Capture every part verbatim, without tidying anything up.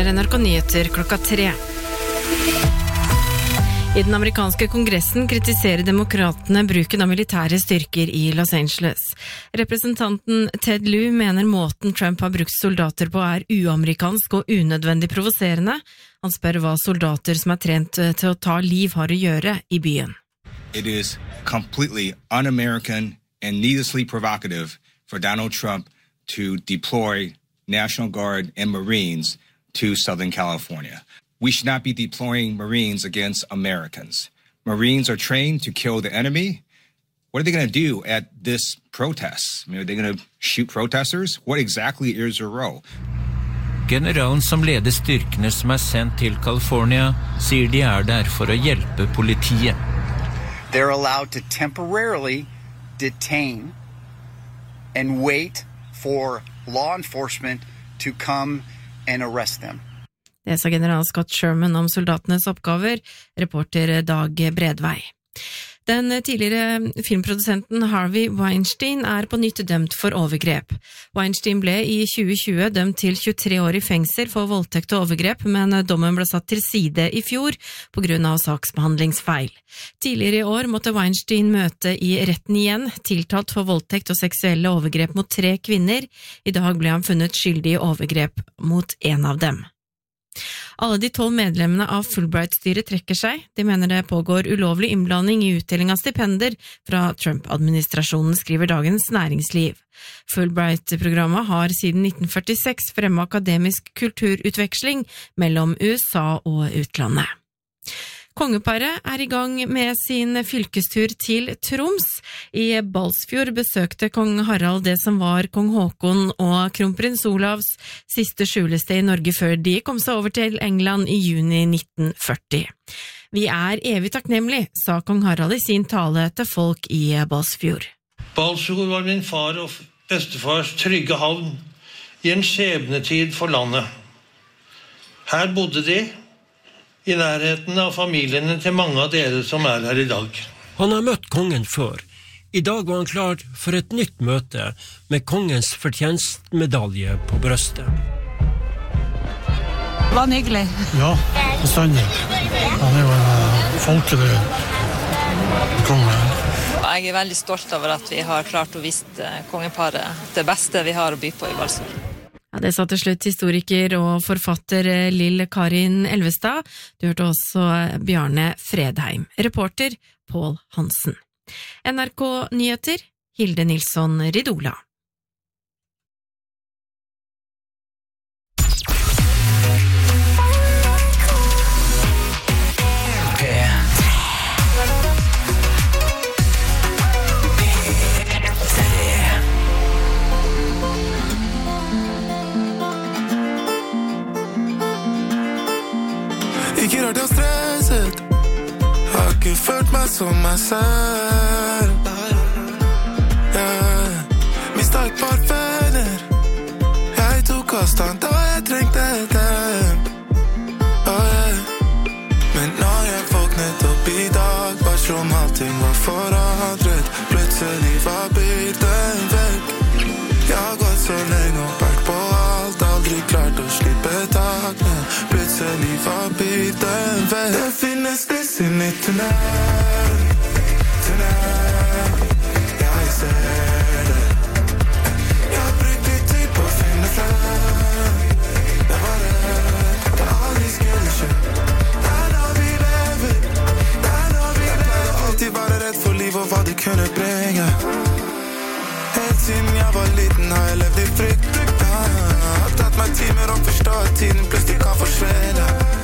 N R K Nyheter klokka tre. I den amerikanske kongressen kritiserer demokratene bruken av militære styrker i Los Angeles. Representanten Ted Lieu mener måten Trump har brukt soldater på er uamerikansk og unødvendig provoserende. Han spør hva soldater som er trent til å ta liv har å gjøre i byen. It is completely un-American and needlessly provocative for Donald Trump to deploy National Guard and Marines to Southern California. We should not be deploying Marines against Americans. Marines are trained to kill the enemy. What are they going to do at this protest? I mean, are they going to shoot protesters? What exactly is their role? Generalen som leder styrkene som er sendt til California sier de er der for å hjelpe politiet. They're allowed to temporarily detain and wait for law enforcement to come and arrest them. Det sa general Scott Sherman om soldatenes oppgaver, reporter Dag Bredvei. Den tidligere filmprodusenten Harvey Weinstein er på nytt dømt for overgrep. Weinstein ble i tjue tjue dømt til tjuetre år i fengsel for voldtekt og overgrep, men dommen ble satt til side i fjor på grunn av saksbehandlingsfeil. Tidligere i år måtte Weinstein møte i retten igjen, tiltalt for voldtekt og seksuelle overgrep mot tre kvinner. I dag ble han funnet skyldig i overgrep mot en av dem. Alle de tolv medlemmene av Fulbright-styret trekker seg. De mener det pågår ulovlig innblanding i utdeling av stipender fra Trump-administrasjonen, skriver Dagens Næringsliv. Fulbright-programmet har siden nitten førtiseks fremmet akademisk kulturutveksling mellom U S A og utlandet. Kongeparet er i gang med sin fylkestur til Troms. I Balsfjord besøkte kong Harald det som var kong Håkon og kronprins Olavs siste skjulested i Norge før de kom seg over til England i juni nitten førti. Vi er evig takknemlig, sa kong Harald i sin tale til folk i Balsfjord. Balsfjord var min far og bestefars trygge havn i en skjebnetid for landet. Her bodde de, i nærheten av familiene til mange av dere som er her i dag. Han har møtt kongen før. I dag var han klar for et nytt møte med kongens fortjenstmedalje på brøstet. Var han hyggelig? Ja, bestandig. Han er jo en folkelig konge. Jeg er veldig stolt over at vi har klart å vise kongeparet det beste vi har å by på i Balsfjord. Ja, det sa til slutt historiker og forfatter Lill Karin Elvestad. Du hørte også Bjarne Fredheim, reporter Pål Hansen. N R K Nyheter, Hilde Nilsson Ridola. Ikke rart jeg har stresset, har ikke følt meg som meg selv. Yeah. Mistet et par venner, jeg tok avstand da jeg trengte dem. Oh, yeah. Men når jeg våknet opp i dag, var som allting var forandret. Plutselig var byrden vekk. Jeg har gått så lenge og vært på alt, aldri klart å slippe takene. Plutselig var byrden vekk. Det finnes lysen i tunnel, tunnel, jeg ser det. Jeg har brukt litt tid på å finne frem. Det var rett, det aldri skulle skje. Det er når vi lever, det er når vi lever. Jeg pleide alltid være redd for liv og hva det kunne bringe. Helt siden jeg var liten har jeg levd i frykt. Har tatt meg timer å forstå at tiden plutselig kan forsvinne.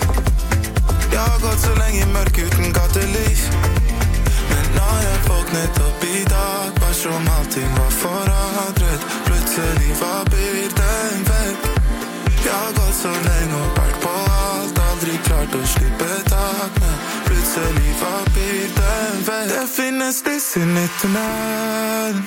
Jeg har gått så lenge i mørk uten gatelys. Men når jeg våknet opp i dag, var som allting var forandret. Plutselig var byrden vekk. Jeg har gått så lenge og vært på alt, aldri klart å slippe takene. Plutselig var byrden vekk. Det finnes lysen i tunnelen,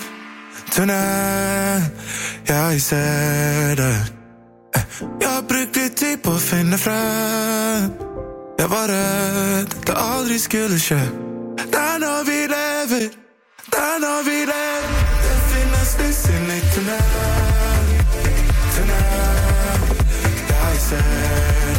tunnel, jeg ser det. Jeg har brukt litt tid på å finne frem. Jeg var redd, det aldri skulle skje. Det er når vi lever, det er når vi lever. Det finnes lysen i tunnel, tunnel, jeg ser det.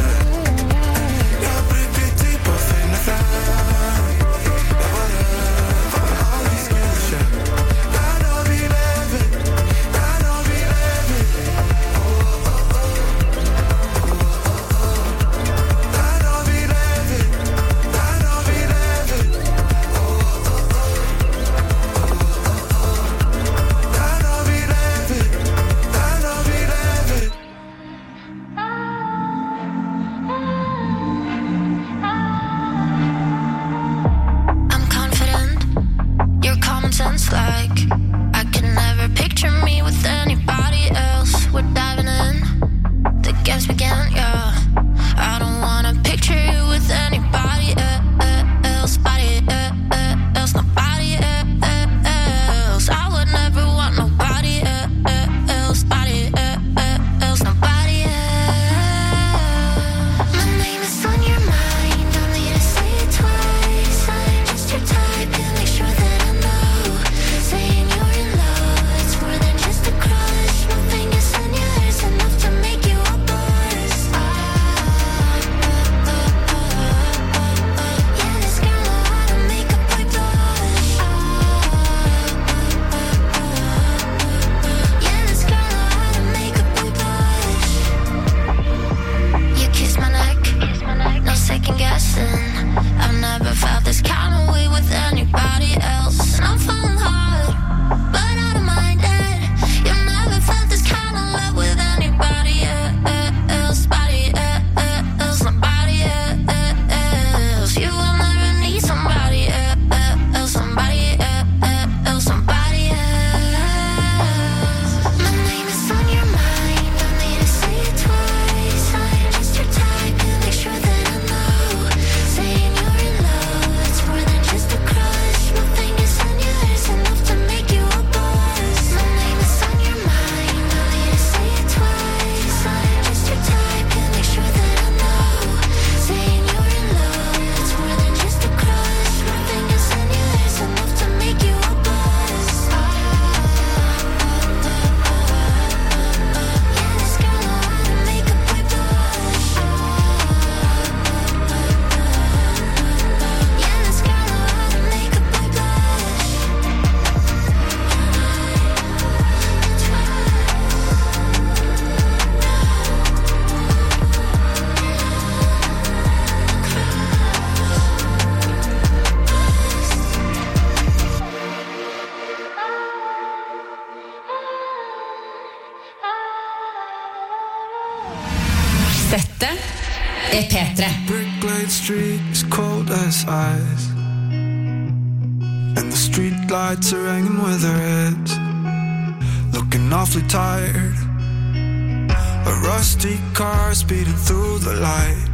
Dette er P tre. Bricklayed street is cold as ice, and the street lights are hanging with their heads, looking awfully tired. A rusty car speeding through the light.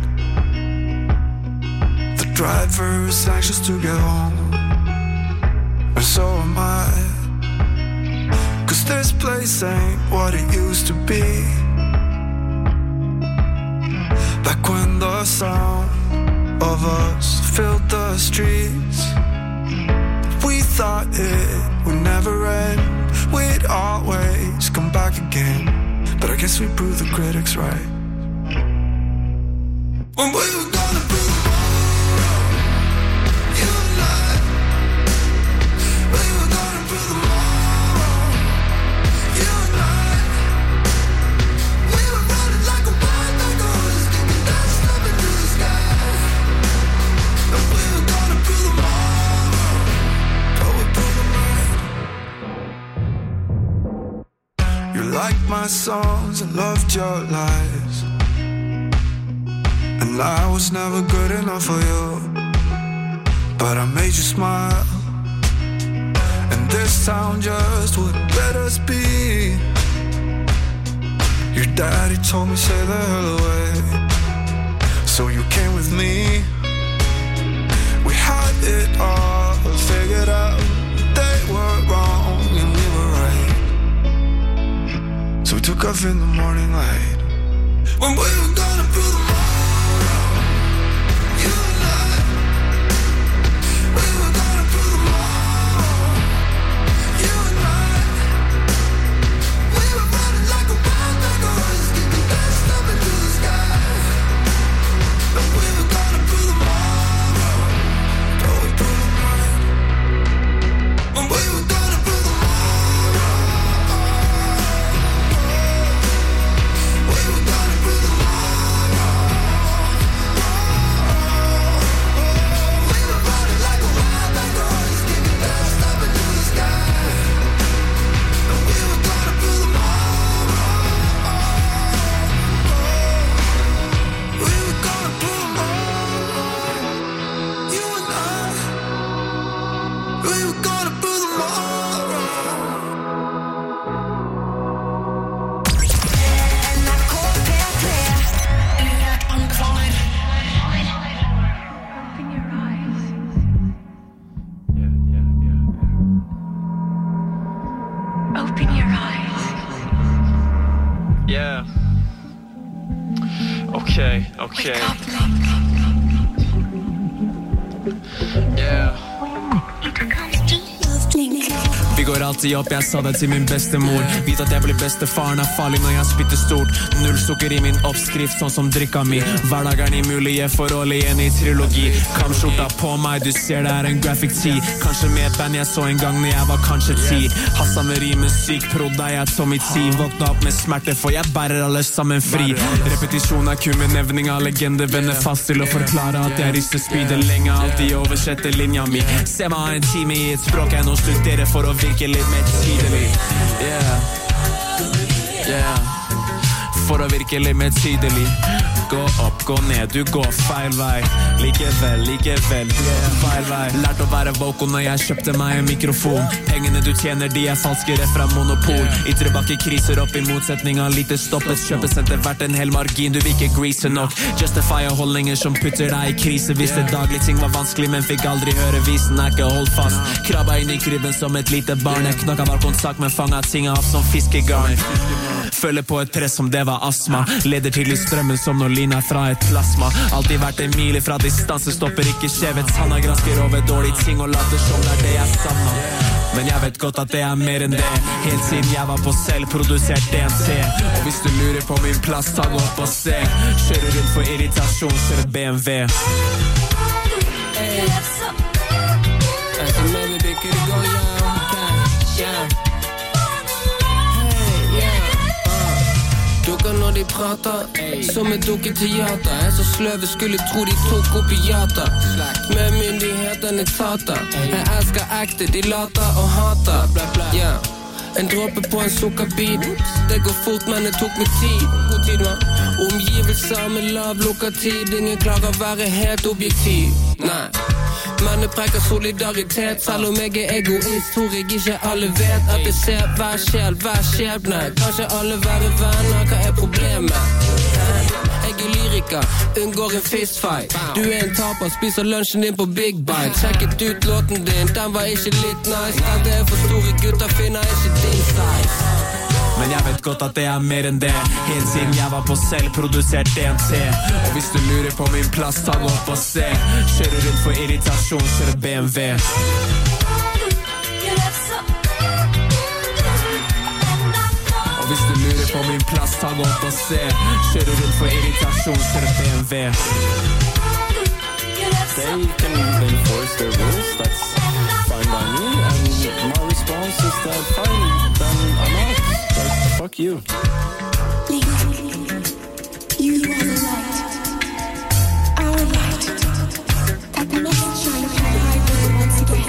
The driver is anxious to get home, and so am I. Cause this place ain't what it used to be. Back when the sound of us filled the streets, we thought it would never end. We'd always come back again, but I guess we proved the critics right. When we were gonna prove tomorrow, you and I. We were gonna prove tomorrow, you and I. We were running like a wild dog, always kicking dust up into the sky. And we were gonna prove tomorrow, but we proved them right. You liked my songs and loved your lies, and I was never good enough for you, but I made you smile. And this town just wouldn't let us be. Your daddy told me stay the hell away, so you came with me. We had it all figured out. They were wrong and we were right, so we took off in the morning light. When we were gonna prove them all, Okay. Yeah. Vi går alltid opp, jeg sa det til min bestemor. Vet at jeg blir bestefaren er farlig når jeg spytter stort. Null sukker i min oppskrift, sånn som drikka mi. Hverdagen i mulige forhold igjen i trilogi. Kamskjorta på meg, du ser det er en graphic tee. Kanskje med et band jeg så en gang når jeg var kanskje ti. Hassa med rimen syk, prodda jeg Tommy T. Våkna opp med smerte, for jeg bærer alle sammen fri. Repetisjon er kun med nevning av legende. Vender fast til å forklare at jeg rister spydet lenge. Alltid oversette linja mi. Se meg ha en time i et språk jeg nå studerer for å virke litt mer tydelig. Yeah, yeah. For å virke litt mer tydelig. Gå opp, gå ned, du går feil vei. Likevel, likevel, feil vei. Lært å være vocal når jeg kjøpte meg en mikrofon. Pengene du tjener, de er falskere fra monopol. Ytre bakke kriser opp i motsetning av lite stoppet. Kjøpesenter verdt en hel margin, du vil ikke grease nok. Justify holdninger som putter deg i krise. Visste daglig ting var vanskelig, men fikk aldri høre visen er ikke holdt fast. Krabba inn i krybben som et lite barn. Jeg knakka var kontakt, men fanget ting av som fiskegarn. Føler på et press som det var astma. Leder til i strømmen som når lina fra et plasma. Alltid vært en mil fra distanse, stopper ikke skjevet. Sanna gransker over dårlige ting og later som det er det jeg savna. Men jeg vet godt at det er mer enn det. Helt siden jeg var på selv, produsert D M T. Og hvis du lurer på min plass, ta gå opp og se. Kjører rundt for irritasjon, kjører B M W. Hey, I can maybe be good to go, yeah, okay, yeah. Dukker når de prater, som et dukketeater. Jeg så sløve skulle tro de tok kopiater. Med myndighetene tater. Jeg elsker ekte, de later og hater. Yeah. En dråpe på en sukkerbit. Det går fort, men det tok meg tid. God tid, man. Omgivelser med lav lokatid. Ingen klarer å være helt objektiv. Nei. Men det preker solidaritet. Selv om jeg er egoist, tror jeg ikke alle vet at jeg ser hver sjel, hver skjebne. Kanskje alle være venner, hva er problemet? Jeg er lyriker, unngår en fistfight. Du er en taper, spiser lunsjen din på Big Bite. Sjekket ut låten din, den var ikke litt nice. Dette er for store gutter, finner ikke din size. Men jeg vet godt at det er mer enn det. Helt siden jeg var på selvprodusert D N T. Og hvis du lurer på min plass, ta gå opp og se. Kjører rundt for irritasjon, kjører B M W. Og hvis du lurer på min plass, ta gå opp og se. Kjører rundt for irritasjon, kjører B M W. They can enforce their rules, that's fine by me. And my response is that fine, then I'm out. But fuck you. You are the light, our light, that must shine upon the highway once again.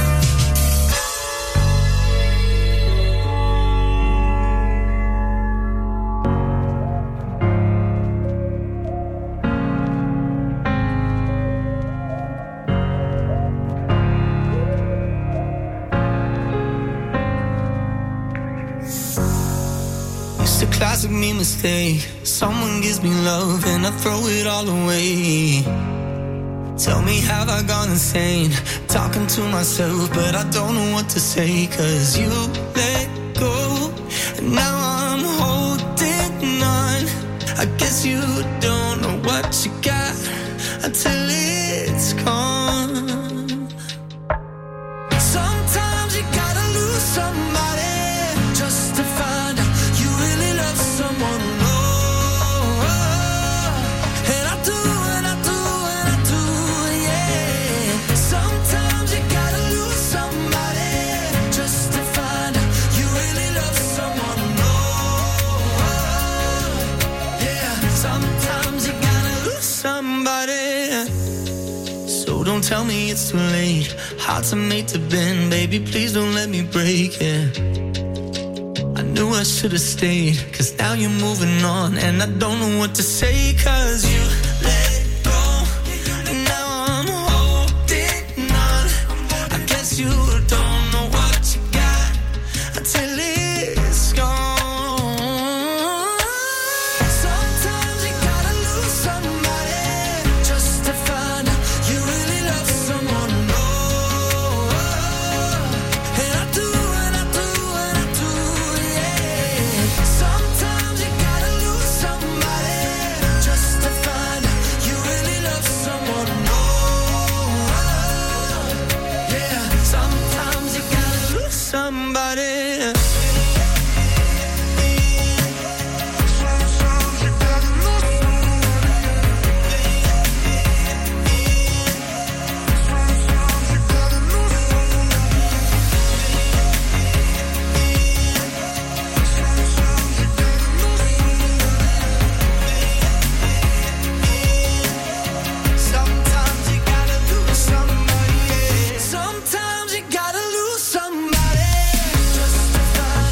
Classic me mistake. Someone gives me love and I throw it all away. Tell me, have I gone insane? Talking to myself, but I don't know what to say. Cause you let go, and now I'm holding on. I guess you don't know what you got until it's gone. Sometimes you gotta lose somebody just to find out you really love someone. Oh, and I do, and I do, and I do, yeah. Sometimes you gotta lose somebody just to find out you really love someone. Oh, yeah. Sometimes you gotta lose somebody. So don't tell me it's too late. Hearts are made to bend, baby, please don't let me break it. I knew I should have stayed, cause now you're moving on. And I don't know what to say, cause you let go, and now I'm holding on. I guess you don't know what you got until it's gone. Sometimes you gotta lose somebody just to find out you really love someone. Oh, and I do, and I do, and I do, yeah. Sometimes you gotta lose somebody just to find out you really love someone. Oh, yeah. Sometimes you gotta lose somebody. Sometimes you gotta lose somebody. Sometimes you gotta lose somebody just to find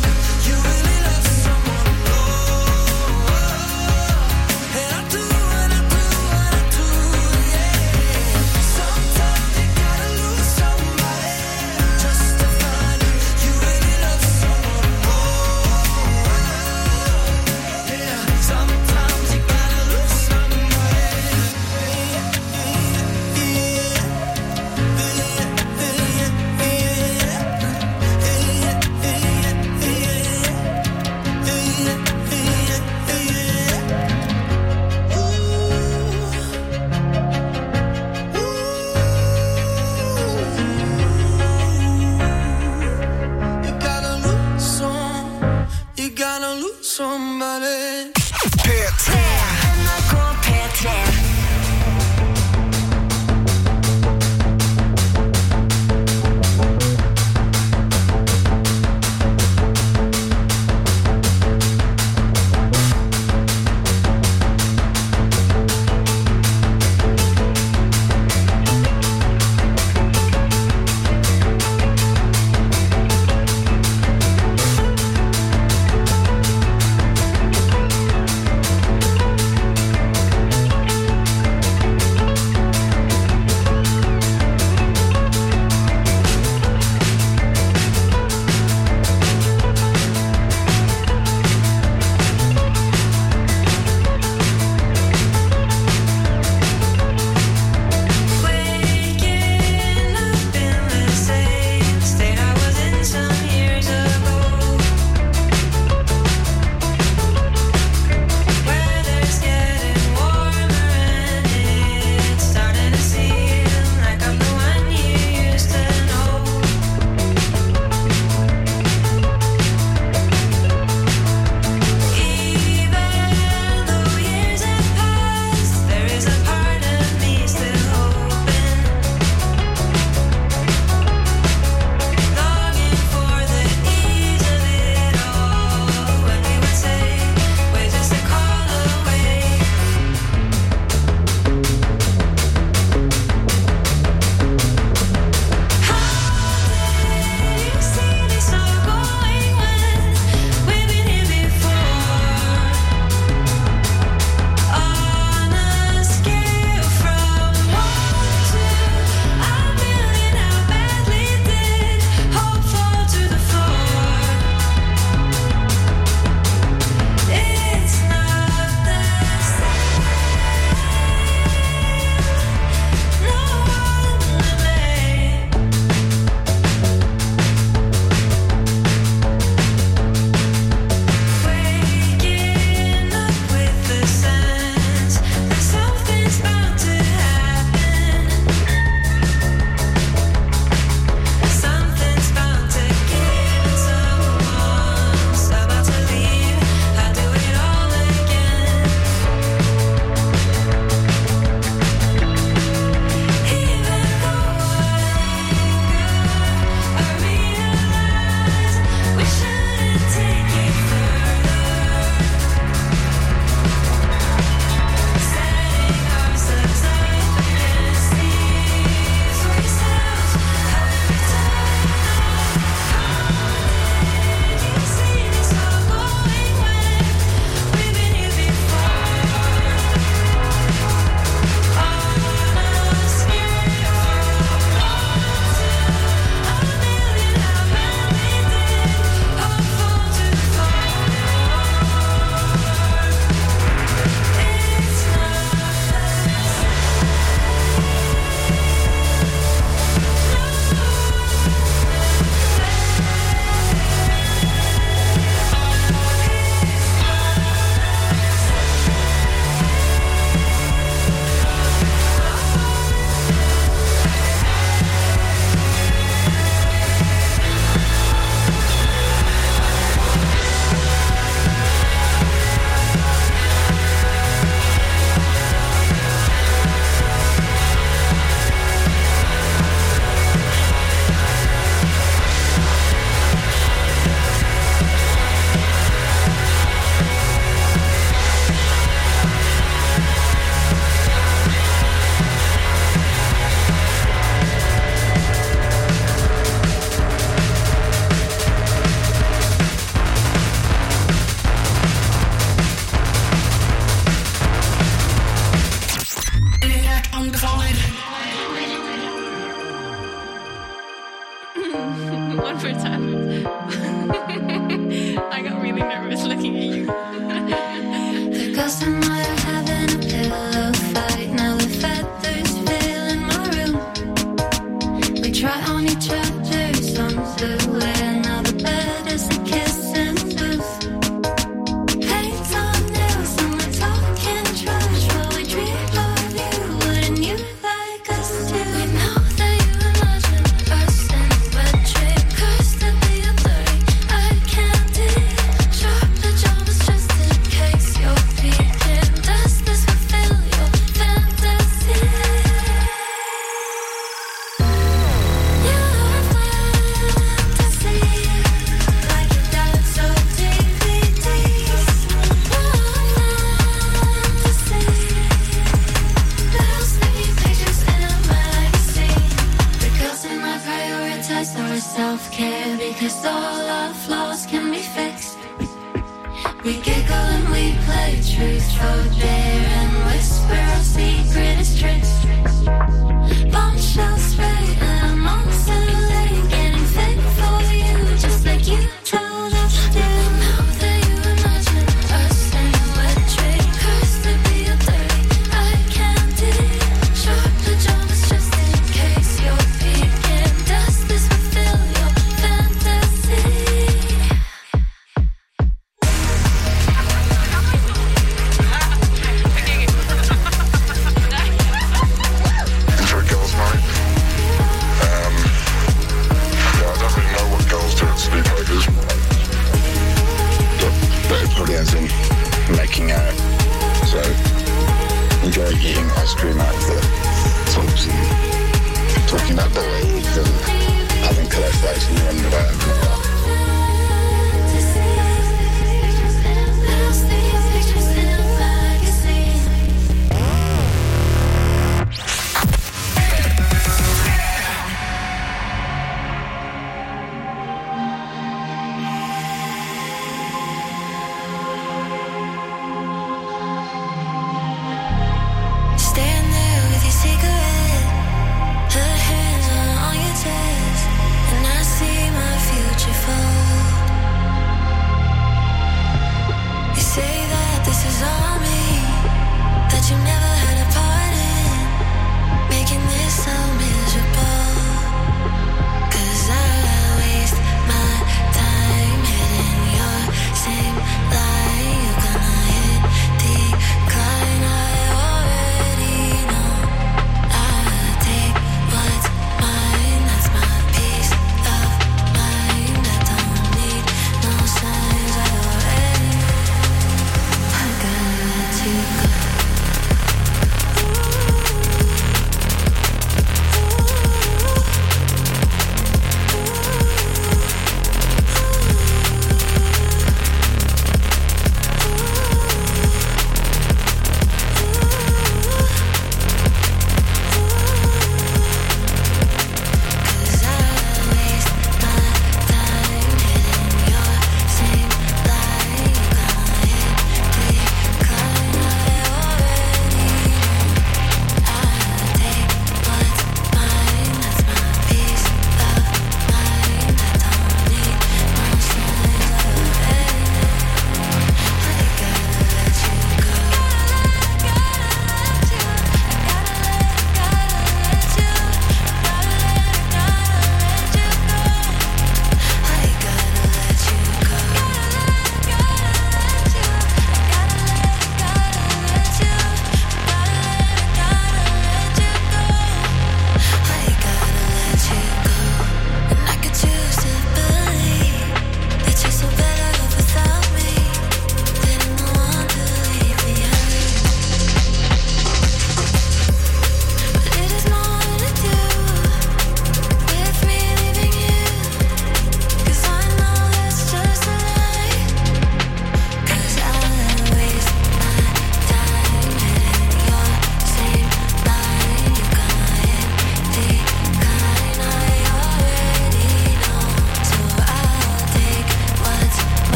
We giggle and we play truth or dare and whisper our secretest tricks. Bombshells spray and I'm on Saturday, getting fit for you, just like you told us to. Now that you imagine us in a wet dream, cursed to be a dirty eye candy. Short pajamas just in case you're peeking. Does this fulfill your fantasy?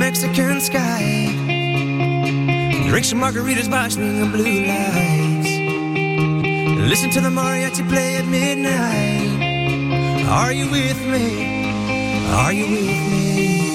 Mexican sky. Drink some margaritas watching the blue lights. Listen to the mariachi play at midnight. Are you with me? Are you with me?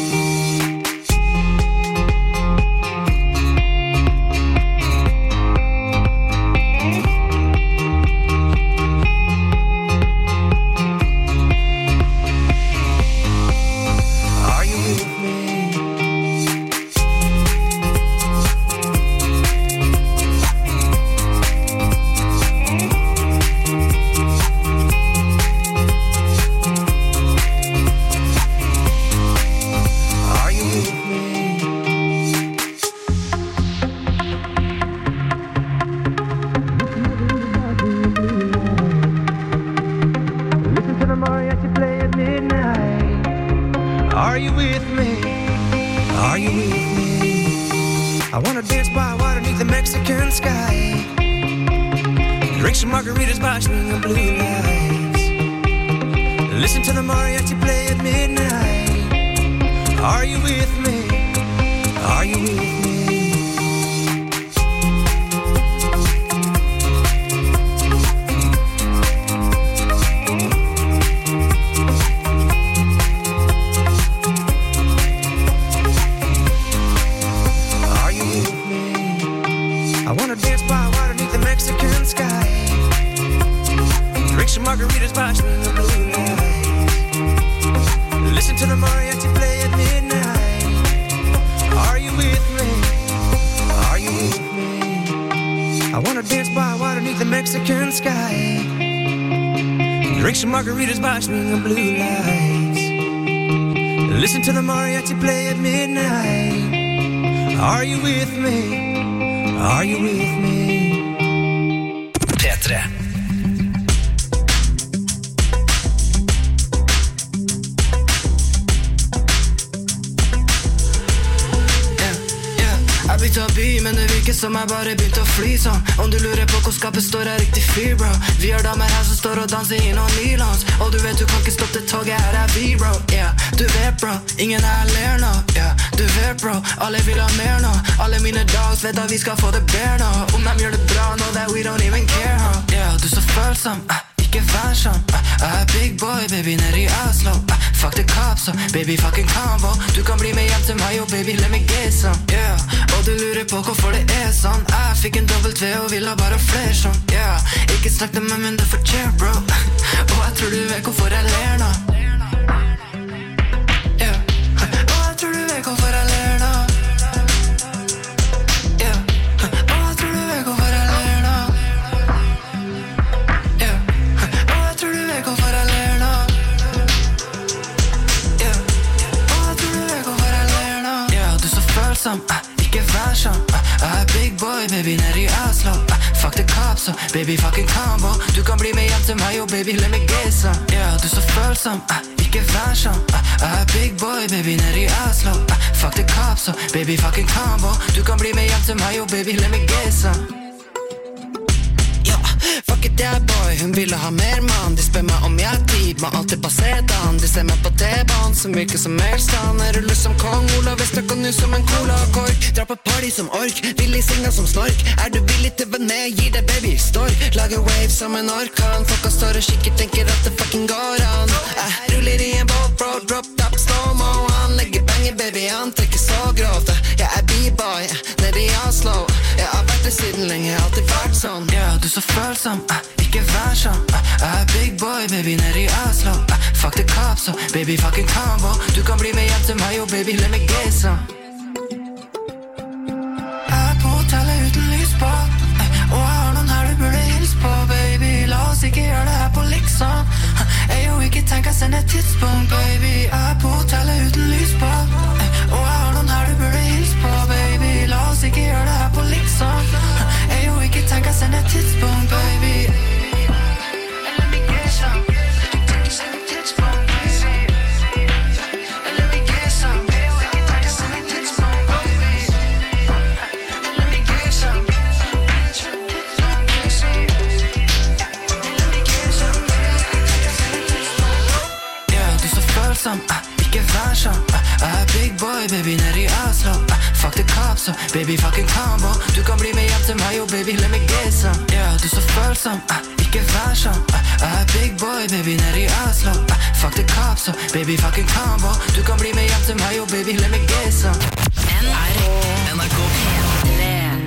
Margaritas watching the blue lights. Listen to the mariachi play at midnight. Are you with me? Are you with me? P tre. By, men det virker som jeg bare begynte å fly sånn. Om du lurer på hvor skapet står, er riktig fyr, bro. Vi har damer her som står og danser i noen nylons. Og du vet du kan ikke stoppe det toget, her er vi, bro. Yeah, du vet, bro, ingen her ler nå. Yeah, du vet, bro, alle vil ha mer nå. Alle mine dogs vet at vi skal få det bedre nå. Om de gjør det bra nå, that we don't even care, huh? Yeah, du så følsom, uh, ikke vær sånn. uh, Jeg er big boy, baby, nede i Oslo. uh, Fuck the cops, so baby, fucking combo. Du kan bli med hjem til meg, oh baby, let me get some. Yeah, og du lurer på hvorfor det er sånn. Jeg fikk en dobbelt V og vil ha bare flere sånn. Yeah, ikke snakk til meg, men det fortjener, bro. Og jeg tror du vet hvorfor jeg ler nå. Yeah, og jeg tror du vet hvorfor jeg ler nå. Yeah, og jeg tror du vet hvorfor jeg ler nå. Yeah, og jeg tror du vet hvorfor jeg ler nå. Yeah, og jeg tror du vet hvorfor jeg ler nå. Yeah, du så følsom, uh, ikke vær sånn. uh, Jeg er big boy, baby, nede i Oslo. uh, Fuck the cops, so baby, fucking combo. Du kan bli med hjem til meg, oh baby, let me get some. Yeah, du så følsom, uh, ikke vær sånn. uh, Jeg er big boy, baby, nede i Oslo. uh, Fuck the cops, so baby, fucking combo. Du kan bli med hjem til meg, oh baby, let me get some. Fuck it, yeah boy, hun ville ha mer mann. De spør meg om jeg har tid, må alltid på sedan. De ser meg på T-banen, som virker som Melstand. Jeg ruller som Kong Olav, jeg strakk og nu som en cola-kork. Dra på party som ork, villig singa som snork. Er du villig til å være med, gir deg baby stork. Lager waves som en orkan. Folka står og kikker, tenker at det fucking går an. Jeg ruller i en båt, bro, drop top slow-mo. Han legger banger, baby, han trekker så grovt. Jeg er b-boy, nede i Oslo. Jeg har vært det siden lenge, jeg har alltid vært sånn. Ja, du så følsom, uh, ikke vær sånn. uh, Jeg er big boy, baby, nede i Oslo. uh, Fuck the cops, so baby, fucking combo. Du kan bli med hjem til meg, oh baby, let me get some. Jeg er på hotellet uten lys på, uh, og jeg har noen her du burde hilse på, baby. La oss ikke gjøre det her på liksom. uh, Jeg jo ikke tenker jeg sende et tidspunkt, baby. Jeg er på hotellet uten lys på, uh, og jeg har noen her du burde hilse på, baby. La oss ikke gjøre det her på liksom. uh, Jeg jo ikke tenker jeg sende et tidspunkt, baby. Let me get some. Send et tidspunkt, baby. Let me get some. Jeg jo ikke tenker jeg sende et tidspunkt, baby. Let me get some. Let me get some. Ja, du så følsom, uh, ikke vær sånn. Jeg er big boy, baby, ned i Oslo. Fuck the cops, so baby, fucking combo. Du kan bli med hjem til meg, oh baby, let me get some. Yeah, du så følsom, ikke vær sånn. Jeg er big boy, baby, ned i Oslo. Fuck the cops, so baby, fucking combo. Du kan bli med hjem til meg, oh baby, let me get some. N R N R K P tre.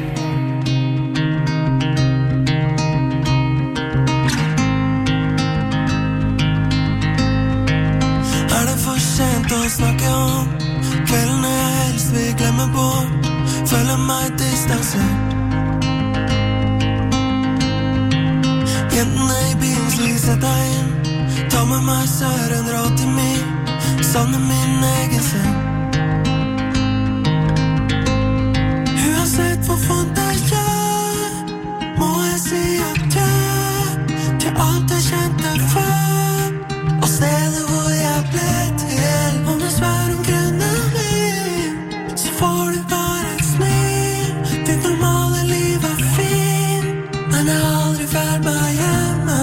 Er det for sent å snakke om kveldene jeg helst vil glemme bort? Føler meg distansert. Jentene i bilen slik sett deg inn. Ta med meg så er det hundre og åtti mil. Savner min egen seng. Uansett hvor vondt det gjør, må jeg si adjø til alt jeg kjente før, og stedet hvor jeg ble til. Om det spør om grunnen min, så får du bare et smil. Ditt normale liv er fin, men jeg har aldri vært meg hjemme.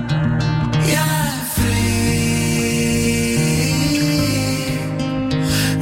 Jeg er fri.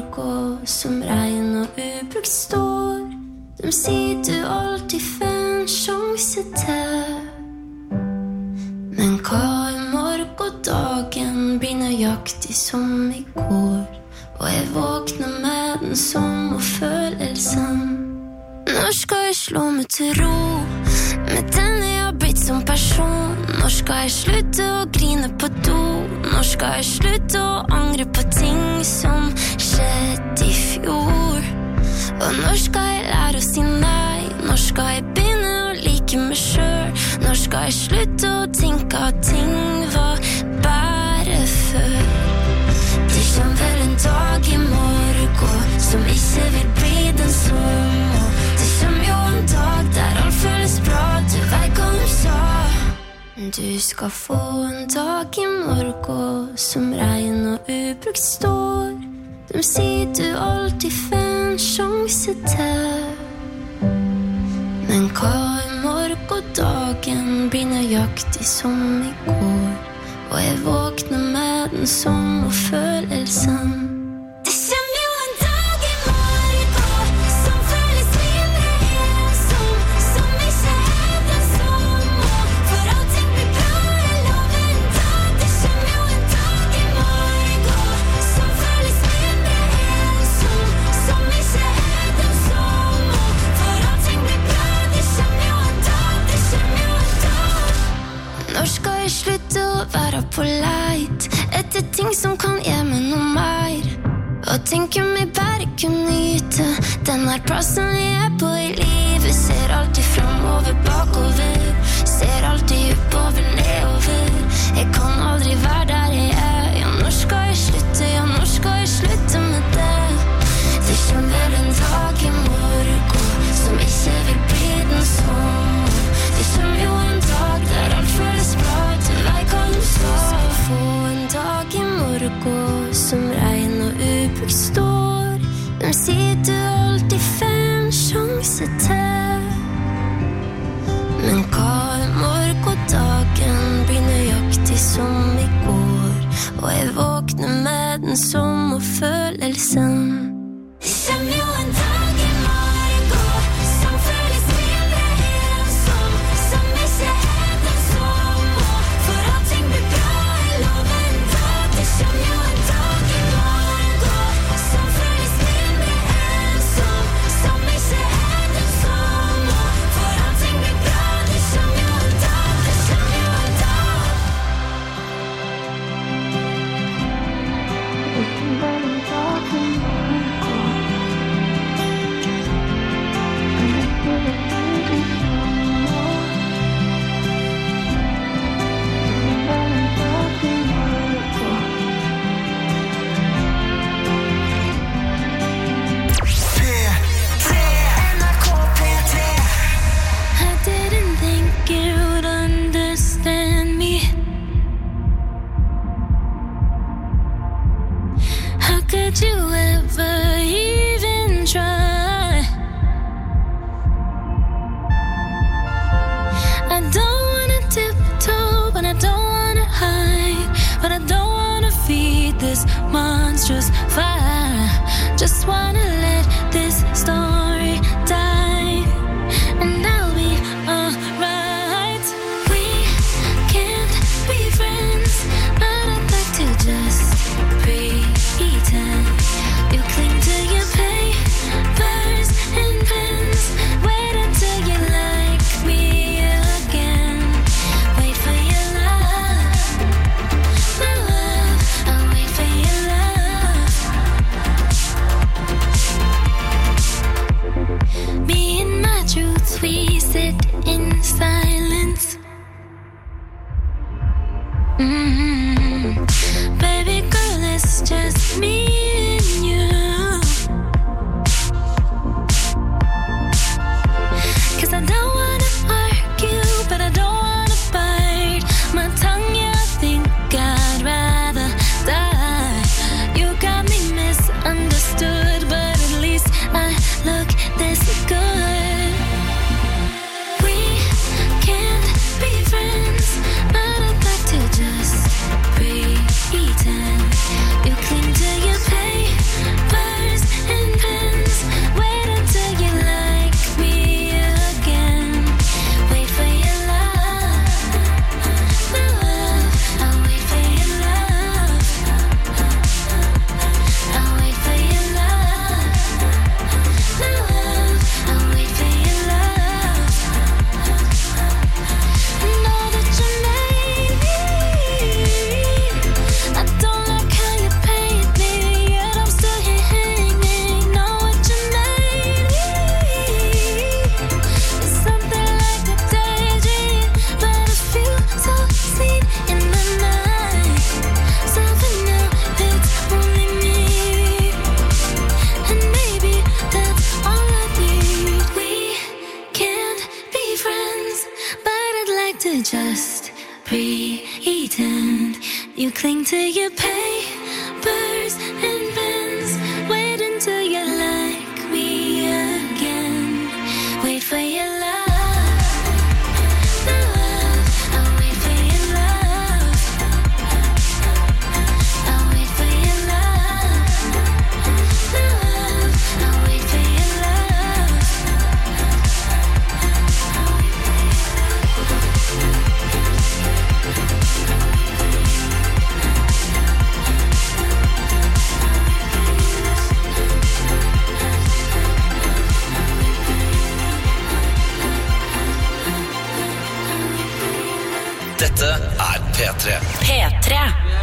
morgen som regn og ubrukt står. De sier du alltid får en sjanse til. Men hva i morgen dagen blir nøyaktig som i går. Og jeg våkner med den samme følelsen. Når skal jeg slå meg til ro med den jeg har blitt som person? Når skal jeg slutte å grine på do? Når skal jeg slutte å angre på ting som skjedde i fjor? Og når skal jeg lære å si nei? Når skal jeg begynne å like meg selv? Når skal jeg slutte å tenke at ting var bare før? Det kommer vel en dag i morgen som ikke vil bli den samme. Det kommer jo en dag der alt føles bra. Du vet hva de sa. Du skal få en dag i morgen som regn og ubrukt står. De sier du alltid får en sjanse til. Men hva i morgen dagen blir nøyaktig som i går. Og jeg våkner med den samme følelsen. Det kommer jo en dag i morgen som føles mindre ensom, som ikke er den samme. For allting blir bra, jeg lover en dag. Det kommer jo en dag i morgen som føles mindre ensom, som ikke er den samme. For allting blir bra, det kommer jo en dag, det kommer jo en dag. Når skal jeg slutte å være på leit etter ting som kan gjøre meg noe mer? Og tenker meg bare kunne nyte den her plassen jeg er på i livet. Ser alltid fremover, bakover. Ser alltid oppover, nedover. Jeg kan aldri være der jeg er. Ja, når skal jeg slutte? Ja, når skal jeg slutte med det? Det kommer vel en dag i morgen som ikke vil bli den samme. Det kommer jo en dag der alt føles bra. Du vet hva du skal få en dag i morgen som regn og ubrukt står. De sier du alltid får en sjanse til. Men hva i morgen dagen blir nøyaktig som i går. Og jeg våkner med den samme følelsen. Det kommer jo en dag i morgen som føles mindre ensom, som ikke er den samme. For allting blir bra, jeg lover en dag. Det kommer jo en dag i morgen som føles mindre ensom, som ikke er den samme. For allting blir bra, det kommer jo en dag, det kommer jo en dag. Det kommer vel en dag i morgen. I didn't think you'd understand me. How could you ever even try? I don't wanna tiptoe, but I don't wanna hide. But I don't wanna feed this monstrous fire. Just wanna let this story die, and I'll be alright. We can't be friends, but I'd like to just pretend. You cling to your papers and pens. Wait until you like me again. Wait for your love, my love. I'll wait for your love. Me and my truth, we sit in silence. Mm-hmm. Baby girl, it's just me and you. 'Cause I don't wanna argue, but I don't wanna bite my tongue. Yeah, I think I'd rather die. You got me misunderstood, but at least I look this good. We can't be friends, but I'd like to just pretend. You cling to your pretend. You cling to your papers and pens. Wait until you like me again. Wait for your love, love. I'll wait for your love. I'll wait for your love, love. I'll wait for your love. Dette er P tre. P tre.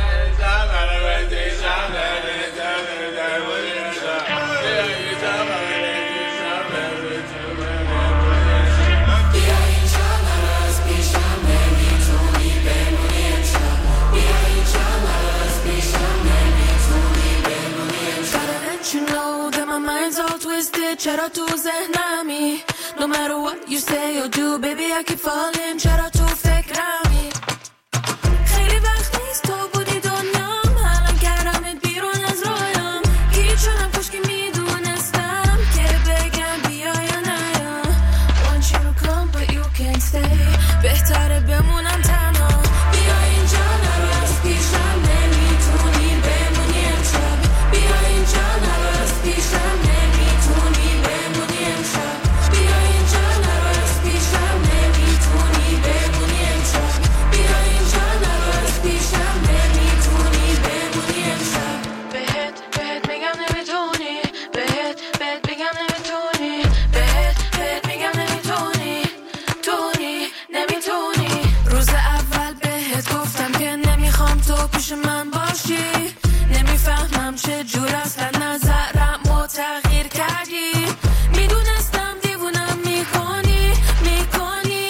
Gotta let you know that my mind's all twisted. Shout out to Zehnami. No matter what you say or do, baby, I keep falling. Shout out to Fekrami. خیلی وقت نیست تو بودی دنیام. الان کردمت بیرون از رویام. هیچ شدم کاش که میدونستم که بگم بیا یا نیا. Want you to come but you can't stay. بهتره بمونم تنها. بیا اینجا نرو از پیشم. نمیتونی بمونی امشب. بیا اینجا نرو از پیشم. نمیتونی بمونی امشب. بیا اینجا نرو از پیشم. نمیتونی بمونی امشب. بیا اینجا نرو از پیشم. نمیتونی بمونی امشب. بهت بهت میگم نمیتونی. بهت بهت میگم نمیتونی. بهت بهت میگم نمیتونی. تونی نمیتونی. روز اول بهت گفتم که نمیخوام تو پیش من باشی. نمیفهمم چه جور اصلا نظرم و تغییر کردی. میدونستم دیوونم میکنی میکنی.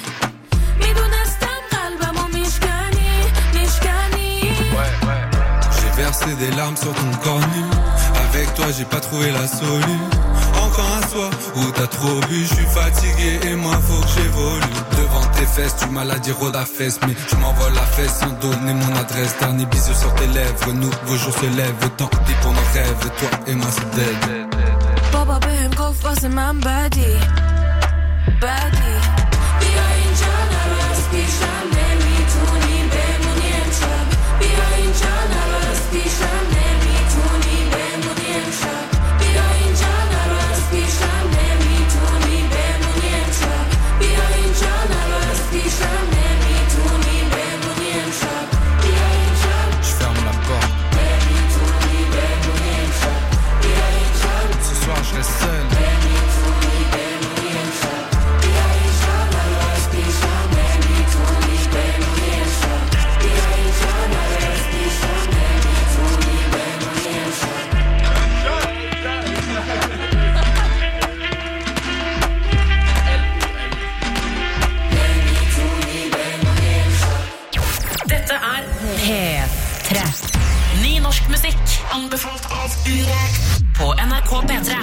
میدونستم قلبمو میشکنی میشکنی. J'ai versé des larmes sur ton corps nu. Avec toi j'ai pas trouvé la solu. Encore un soir où t'as trop bu. Je suis fatigué et moi faut que j'évolue. Devant tes fesses tu m'as la dit roda fesse. Mais je m'envole la fesse sans donner mon adresse. Dernier bisou sur tes lèvres. Nouveau jour se lève. Tant pis pour nos rêves. Toi et moi c'est dead. بابا بهم گفت واسه من بدی بدی. بیا اینجا نرو از پیشم. نمیتونی بمونی امشب. بیا اینجا نرو از پیشم. نمیتونی بمونی امشب. بیا اینجا نرو از پیشم. نمیتونی بمونی امشب. بیا اینجا نرو از پیشم. نمیتونی بمونی امشب. بیا اینجا. Je ferme la porte. نمیتونی بمونی امشب. بیا اینجا. Ce soir je reste seul. نمیتونی بمونی امشب. بیا اینجا نرو از پیشم. نمیتونی بمونی امشب. بیا اینجا نرو از پیشم. نمیتونی بمونی امشب. Dette er P tre. Ny norsk musikk anbefalt av Urek på N R K P tre.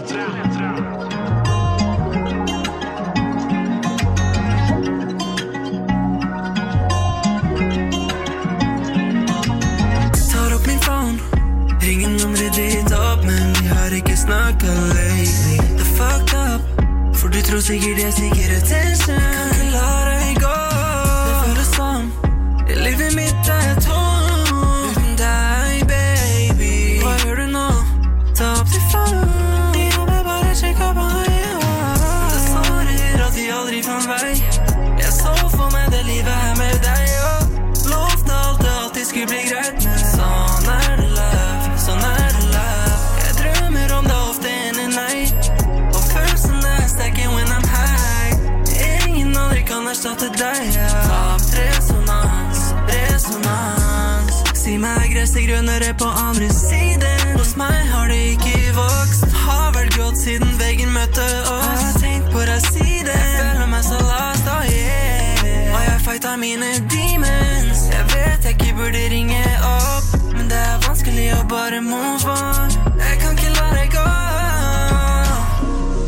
Tar opp min phone. Ringer nummeret ditt opp, men vi har ikke snakket lately. The fucked up. For du tror sikkert jeg stikker attention. Kan ikke la deg gå. Det føles som livet mitt er tomt uten deg, baby. Hva gjør du nå? Ta opp telefonen. Jeg vil bare sjekke på deg. Det svarer at vi aldri fant vei. Jeg så for meg det livet her med deg, og lovte alt det alltid skulle bli greit. Men sånn er det love, sånn er det love. Jeg drømmer om det ofte enn en nei. Og følelsen er sterke when I'm high. Ingen aldri kan erstatte deg. Tapt resonans, resonans. Si meg gresset grønnere på andre siden. Hos meg har det ikke vokst. Har vel grått siden veggen møtte oss. Jeg har tenkt på deg siden. Jeg føler meg så last, oh yeah. Og jeg fighter mine demons. Jeg vet jeg ikke burde ringe opp, men det er vanskelig å bare move on. Jeg kan ikke la deg gå.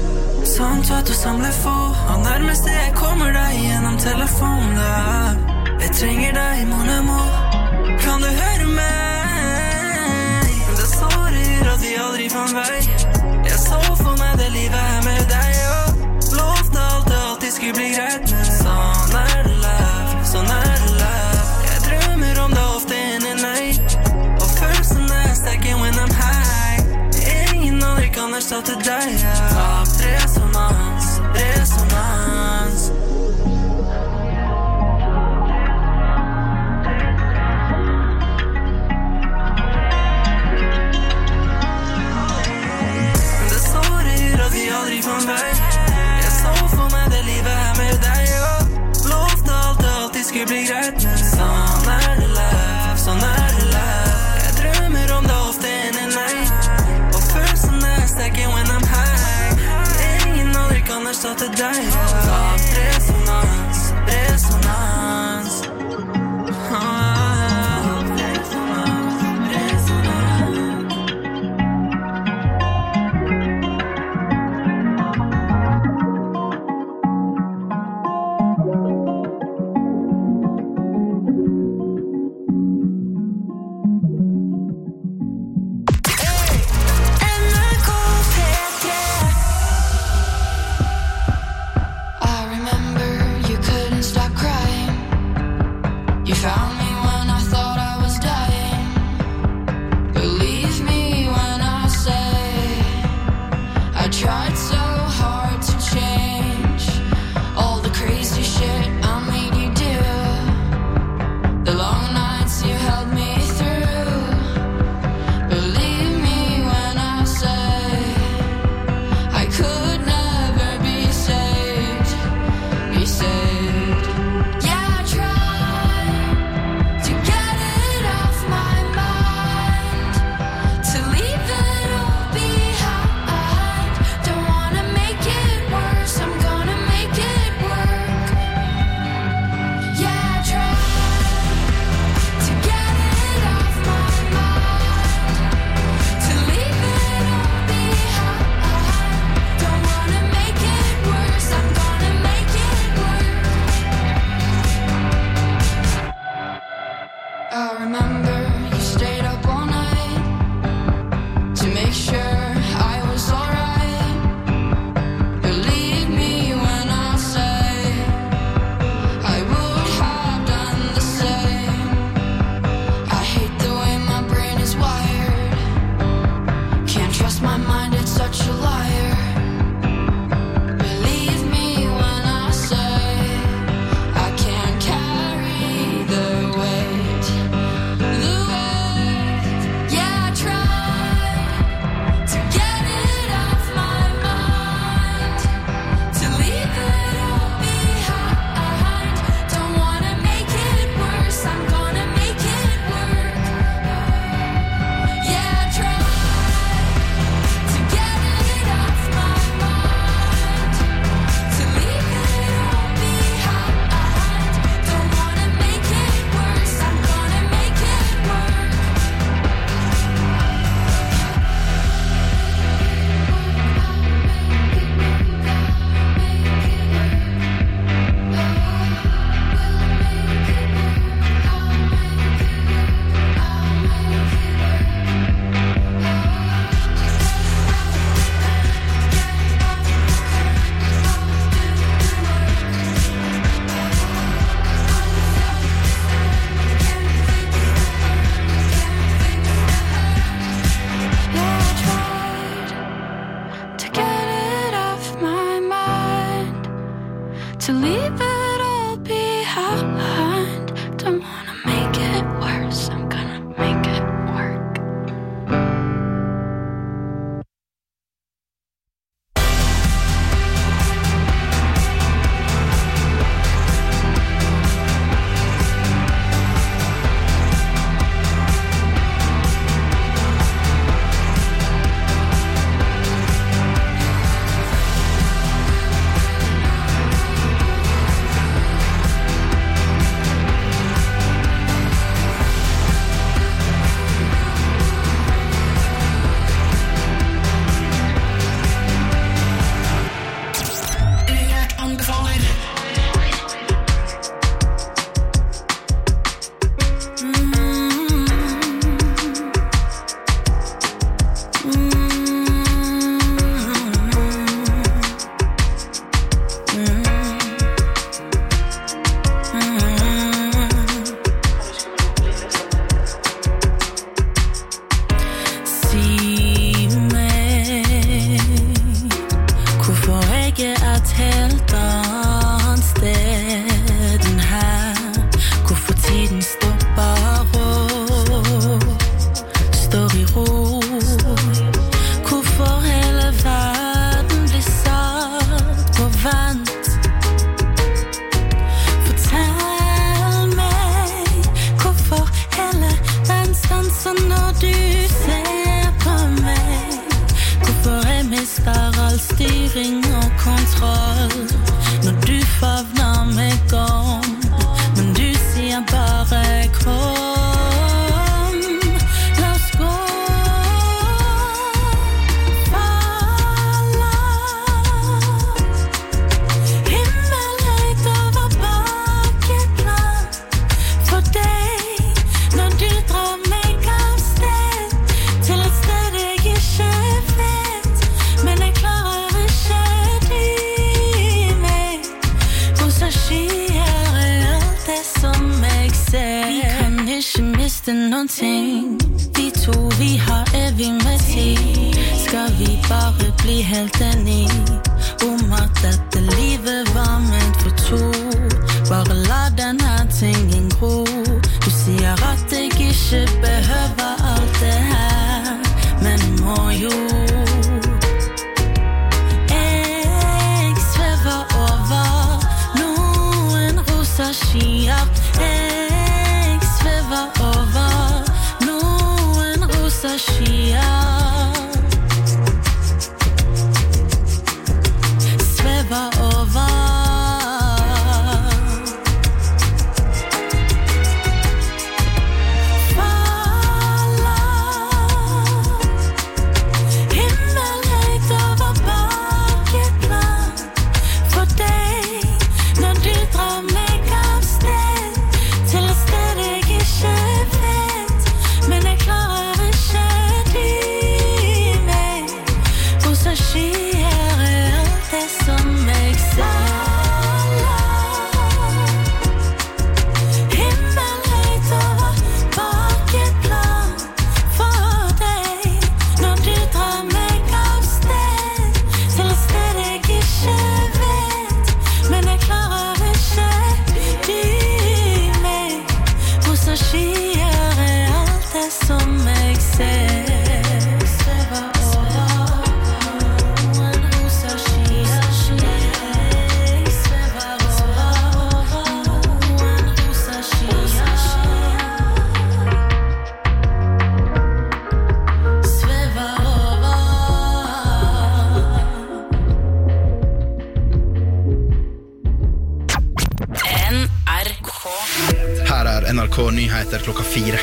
Sånn at du samler få. Og nærmest jeg kommer deg gjennom telefonen. Jeg trenger deg, mon amour. Kan du høre meg? Det sårer at vi aldri fant vei. Jeg så for meg det livet her med deg, og lovte alt det alltid skulle bli greit. Men sånn er det love, sånn er det love. Jeg drømmer om det ofte inn i night, og følelsen er sterken when I'm high. Ingen andre kan erstatte deg, ja. Tapt resonans, resonans. Det sårer at vi aldri fant vei. Jeg så for meg det livet her med deg, og lovte alt det alltid skulle bli greit. Men sånn er det love, sånn er det love. Jeg drømmer om det ofte inn i night, og følelsen er sterken when I'm high. Ingen aldri kan erstatte deg, ja. Tapt resonans, resonans. Ah, resonans, resonans. N R K P tre. ligger et helt annet sted enn her, hvorfor tiden stopper og står i ro, hvorfor hele verden blir satt på vent. Fortell meg hvorfor hele den stanser når du ser på meg, hvorfor jeg mister all styring og kontroll når du favner meg om, men du sier bare kom, la oss gå. Falla himmelhøyt over bakkeplan for deg når du drar meg av sted til et sted jeg ikke vet, men jeg klarer ikke dy meg. Rosa skyer er alt det som jeg ser. Vi kan ikke miste noen ting, vi to, vi har evig med tid. Skal vi bare bli helt enige om at dette livet var ment for to? Bare la denne tingen gro. Du sier at jeg ikke behøver alt det her, men må jo. Jeg svever over noen rosa skyer. Jeg svever over noen rosa skyer. Svever over. Falla himmelhøyt over bakkeplan for deg når du drar meg av sted til et sted jeg ikke vet, men jeg klarer ikke dy meg. Rosa skyer er alt det som jeg ser. Himmelhøyt over bakkeplan for deg når du drar meg av sted til et sted jeg ikke vet, men jeg klarer ikke dy meg. Rosa skyer er alt det som jeg ser. Svever over noen rosa skyer. Jeg svever over noen rosa skyer. Svever over. N R K. Her er N R K Nyheter klokka fire.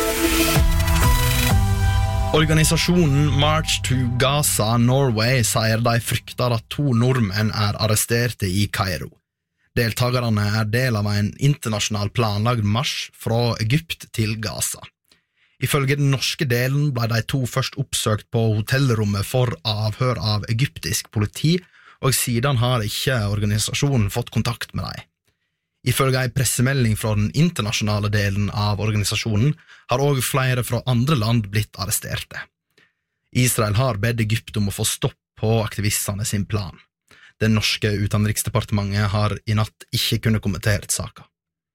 Organisasjonen March to Gaza Norway sier de frykter at to nordmenn er arresterte i Kairo. Deltagerne er del av en internasjonal planlagd marsj fra Egypt til Gaza. Ifølge den norske delen ble de to først oppsøkt på hotellrommet for avhør av egyptisk politi, og siden har ikke organisasjonen fått kontakt med dem. Ifølge en pressemelding fra den internasjonale delen av organisasjonen har også flere fra andre land blitt arresterte. Israel har bedt Egypt om å få stopp på aktivistene sin plan. Det norske utenriksdepartementet har i natt ikke kunnet kommentere saken.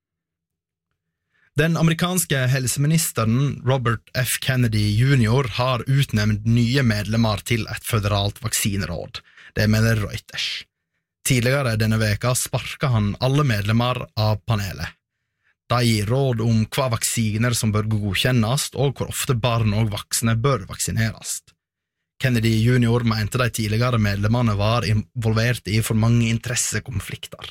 Den amerikanske helseministeren Robert F. Kennedy junior har utnevnt nye medlemmer til et føderalt vaksineråd. Det mener Reuters. Tidligere denne veka sparket han alle medlemmer av panelet. De gir råd om hva vaksiner som bør godkjennes og hvor ofte barn og voksne bør vaksineres. Kennedy junior mente de tidligere medlemmene var involvert i for mange interessekonflikter.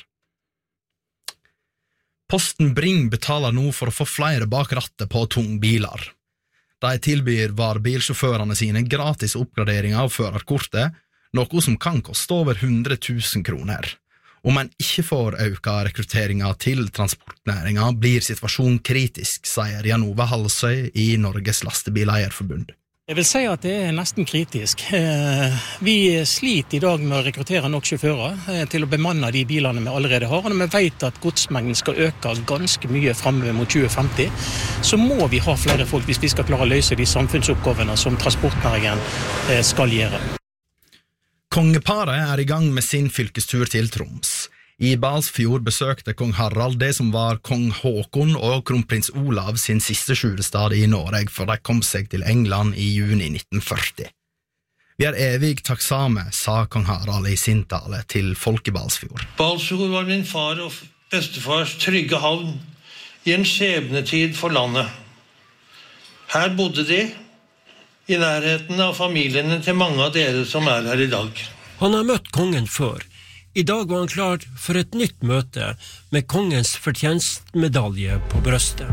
Posten Bring betaler nå for å få flere bak rattet på tungbiler. De tilbyr varebilsjåførene sine gratis oppgradering av førerkortet, noe som kan koste over hundre tusen kroner. Om en ikke får øka rekrutteringa til transportnæringa, blir situasjonen kritisk, sier Jan Ove Halsøy i Norges Lastebileierforbund. Jeg vil si at det er nesten kritisk. Vi sliter i dag med å rekruttere nok sjåfører til å bemanne de bilene vi allerede har. Og når vi vet at godsmengden skal øke ganske mye fremover mot tjue femti, så må vi ha flere folk hvis vi skal klare å løse de samfunnsoppgavene som transportnæringen skal gjøre. Kongeparet er i gang med sin fylkestur til Troms. I Balsfjord besøkte kong Harald det som var kong Håkon og kronprins Olav sin siste skjulestad i Norge, for de kom seg til England i juni nitten førti. Vi er evig takksame, sa kong Harald i sin tale til folk i Balsfjord. Balsfjord var min far og bestefars trygge havn i en skjebnetid for landet. Her bodde de, i nærheten av familiene til mange av dere som er her i dag. Han har møtt kongen før. I dag var han klar for et nytt møte med kongens fortjenstmedalje på brøstet.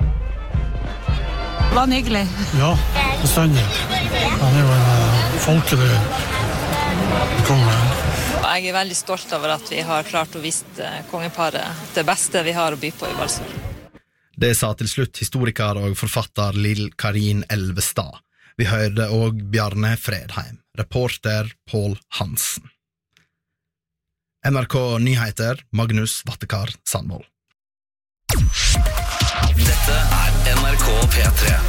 Var han hyggelig? Ja, bestandig. Han er jo en folkelig konge. Jeg er veldig stolt over at vi har klart å vise kongeparet det beste vi har å by på i Balsfjord. Det sa til slutt historiker og forfatter Lill Karin Elvestad. Vi hørte også Bjarne Fredheim, reporter Pål Hansen. N R K Nyheter, Magnus Vattekar Sandvold. Dette er N R K P tre.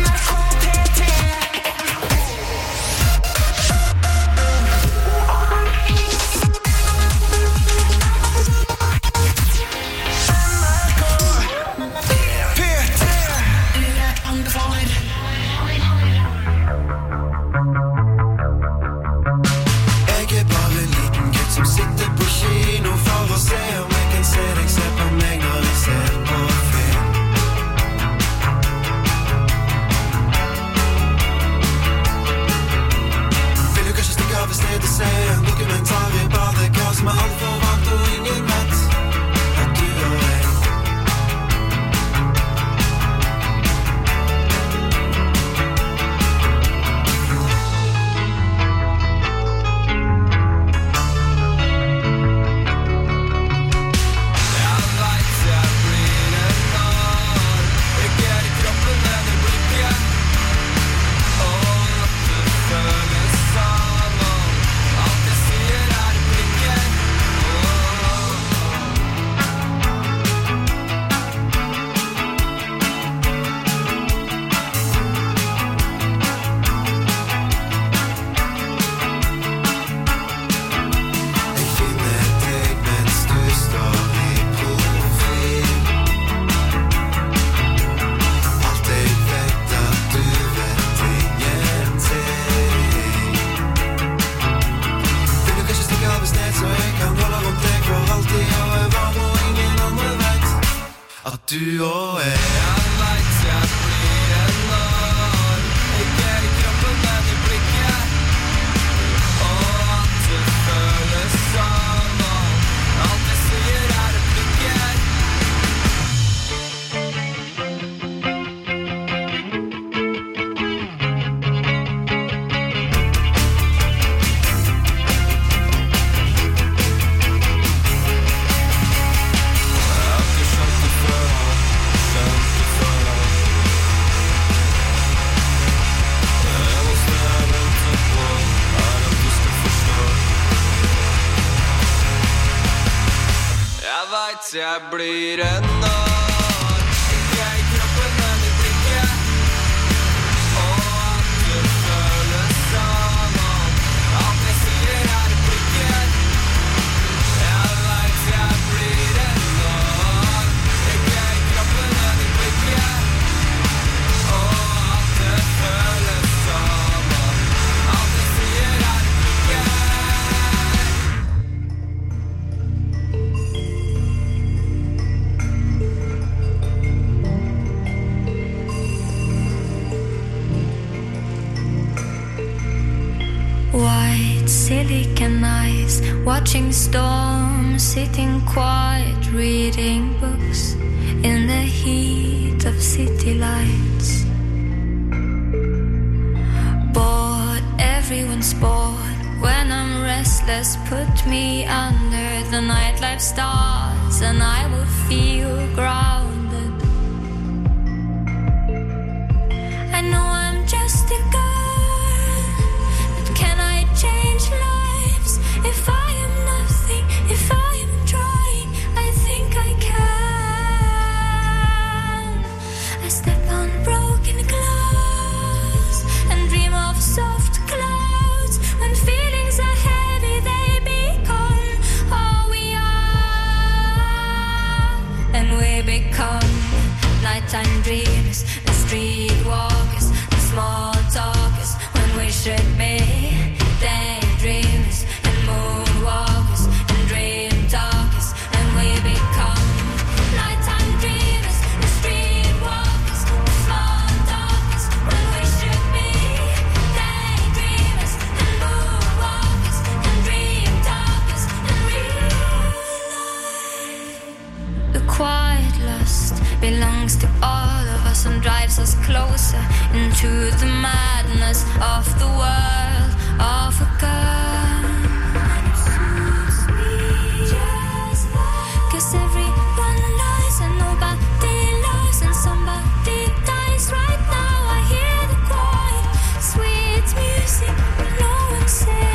Du og jeg, jeg vet jeg blir en narr. Ikke i kroppen, men i blikket. Og at det føles sammen. Alt jeg sier er replikker. Jeg blir en narr. Ikke i kroppen, men i blikket. Og at det føles sammen. Alt jeg sier er replikker. Jeg vet jeg blir en narr. Ikke i kroppen, men i blikket. Og at det føles sammen. Alt jeg sier er replikker. White silicon eyes, watching storms, sitting quiet, reading books in the heat of city lights. Bored, everyone's bored. When I'm restless, put me under the nightlife stars, and I will feel grounded. I know I'm just a girl. Can I change lives? If I am nothing, if I am trying, I think I can. I step on broken glass and dream of soft clouds when feelings are heavy. force and drives us closer into the madness of the world of a girl. Cause everyone lies and nobody lies and somebody dies right now. I hear the quiet, sweet music, no one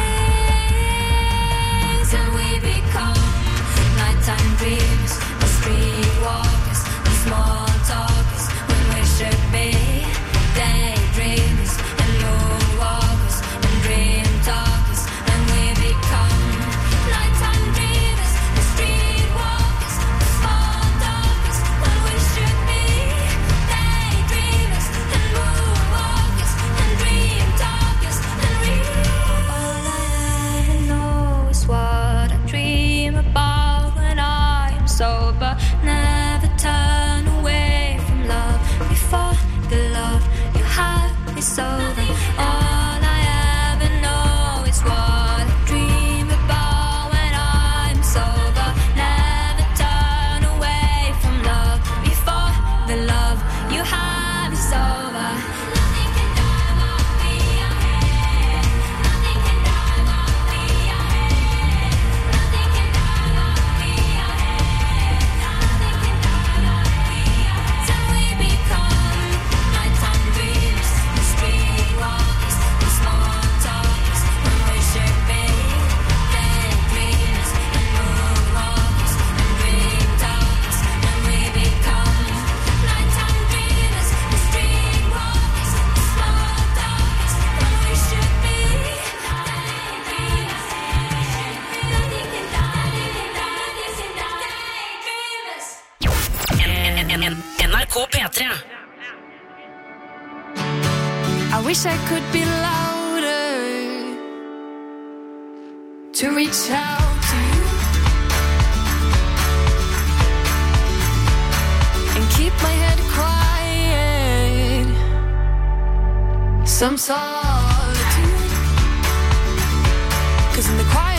sings. And we become nighttime dreams, the streetwalkers, the small talkers, when we should be daydreamers and moonwalkers and dream talkers. And we become nighttime dreamers, the streetwalkers, the small talkers, when we should be daydreamers and moonwalkers and dream talkers. And we all I ever know is what I dream about when I'm sober. Never turn away from love before the love you have is over. All I ever know is what I dream about when I'm sober. Never turn away from love before the love you have is over. Nothing can drive what we are here. Nothing can drive what we are here. Nothing can drive what we are here. Nothing can drive what we are here. So we become nighttime dreamers, the streetwalkers, the small talkers, when we should be daydreamers and moonwalkers and dream talkers. And we become nighttime dreamers, the streetwalkers, the small talkers, when we should be daydreamers. Nothing can die, nothing can die, daydreamers. N R K P tre. I wish I could be louder to reach out to you and keep my head quiet. Some solitude, 'cause in the quiet